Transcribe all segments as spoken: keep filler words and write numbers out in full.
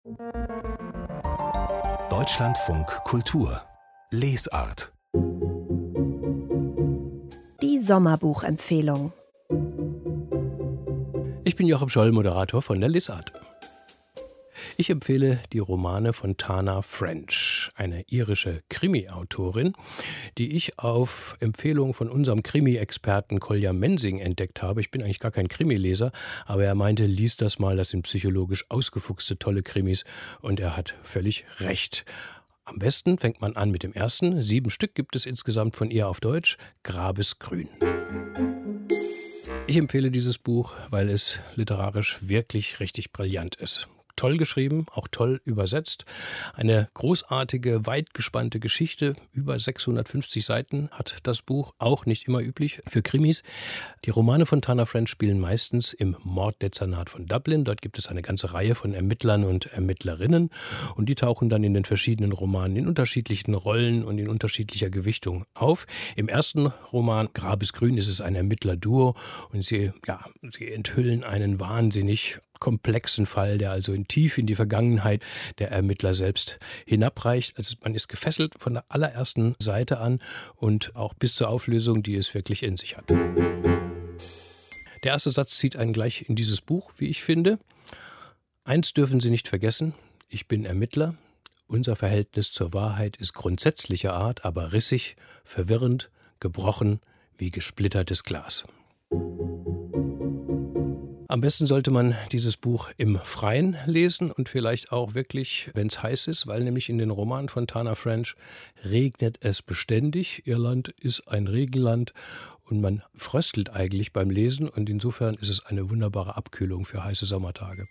Deutschlandfunk Kultur Lesart. Die Sommerbuchempfehlung. Ich bin Joachim Scholl, Moderator von der Lesart. Ich empfehle die Romane von Tana French, eine irische Krimi-Autorin, die ich auf Empfehlung von unserem Krimi-Experten Kolja Mensing entdeckt habe. Ich bin eigentlich gar kein Krimileser, aber er meinte, lies das mal, das sind psychologisch ausgefuchste, tolle Krimis, und er hat völlig recht. Am besten fängt man an mit dem ersten. Sieben Stück gibt es insgesamt von ihr auf Deutsch. Grabesgrün. Ich empfehle dieses Buch, weil es literarisch wirklich richtig brillant ist. Toll geschrieben, auch toll übersetzt. Eine großartige, weit gespannte Geschichte. Über sechshundertfünfzig Seiten hat das Buch, auch nicht immer üblich für Krimis. Die Romane von Tana French spielen meistens im Morddezernat von Dublin. Dort gibt es eine ganze Reihe von Ermittlern und Ermittlerinnen. Und die tauchen dann in den verschiedenen Romanen in unterschiedlichen Rollen und in unterschiedlicher Gewichtung auf. Im ersten Roman, Grabesgrün, ist es ein Ermittlerduo. Und sie, ja, sie enthüllen einen wahnsinnig komplexen Fall, der also in tief in die Vergangenheit der Ermittler selbst hinabreicht. Also man ist gefesselt von der allerersten Seite an und auch bis zur Auflösung, die es wirklich in sich hat. Der erste Satz zieht einen gleich in dieses Buch, wie ich finde. Eins dürfen Sie nicht vergessen: Ich bin Ermittler. Unser Verhältnis zur Wahrheit ist grundsätzlicher Art, aber rissig, verwirrend, gebrochen wie gesplittertes Glas. Am besten sollte man dieses Buch im Freien lesen und vielleicht auch wirklich, wenn es heiß ist, weil nämlich in den Romanen von Tana French regnet es beständig. Irland ist ein Regenland und man fröstelt eigentlich beim Lesen, und insofern ist es eine wunderbare Abkühlung für heiße Sommertage.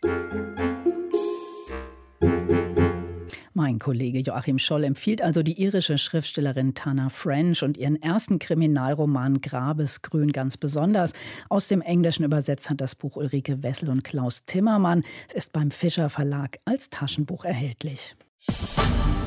Mein Kollege Joachim Scholl empfiehlt also die irische Schriftstellerin Tana French und ihren ersten Kriminalroman Grabesgrün ganz besonders. Aus dem Englischen übersetzt hat das Buch Ulrike Wessel und Klaus Timmermann. Es ist beim Fischer Verlag als Taschenbuch erhältlich.